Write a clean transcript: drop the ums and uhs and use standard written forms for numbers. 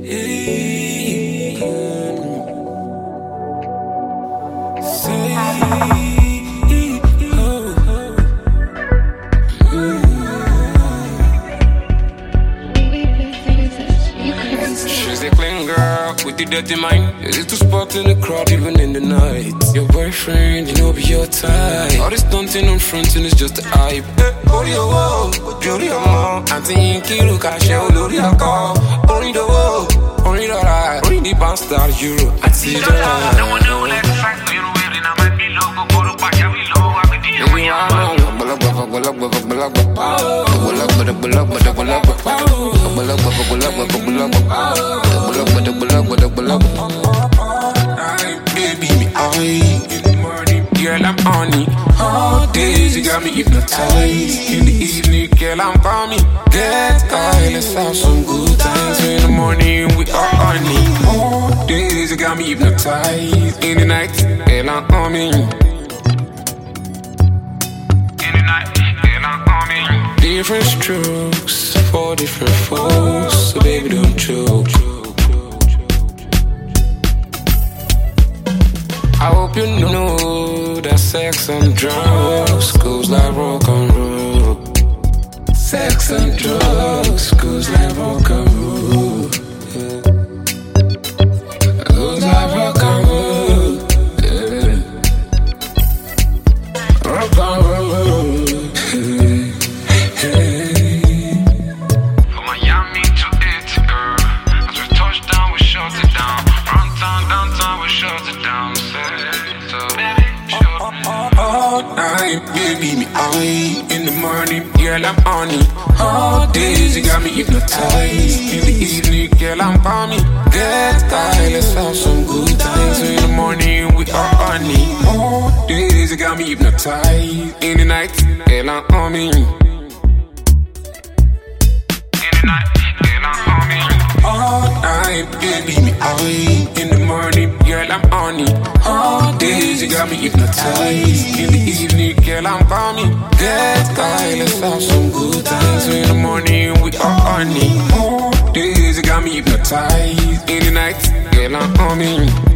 She's a clean girl with the dirty mind. A little spot in the crowd even in the night. Your boyfriend, you know, be your type. All this stunting on fronting is just a hype. Ori owo, ori omo. Auntie Yinki look at she olori ako. Ori dowo, ori dollar. Ori the pound star euro. I see the dollar. No one know like the fact that you're wearing a man below. Go to back, yeah, we low. I be the way I'm baby, me in the morning, girl, I'm on it. All days you got me hypnotized. In the evening, girl, I'm on it. Get high, let's have some good times. In the morning, we are on it. All days you got me hypnotized. In the night, girl, I'm on it. Different strokes for different folks, so baby don't choke. I hope you know that sex and drugs goes like rock and roll. Sex and drugs goes like rock and roll. Goes like rock and roll. Rock and roll. Baby, me in the morning, girl, I'm on it. All days you got me hypnotized. In the evening, girl, I'm on it. Get high, let's have some good times. In the morning, we are on it. All days you got me hypnotized. In the night, girl, I'm on it. In the night, girl, I'm on it. All night, baby, me in the morning, girl, I'm on it. All days you got me hypnotized. In the evening, girl, I'm on it. Get high, let's have some good times. In the morning, we are on it. All days you got me hypnotized. In the night, girl, I'm on it.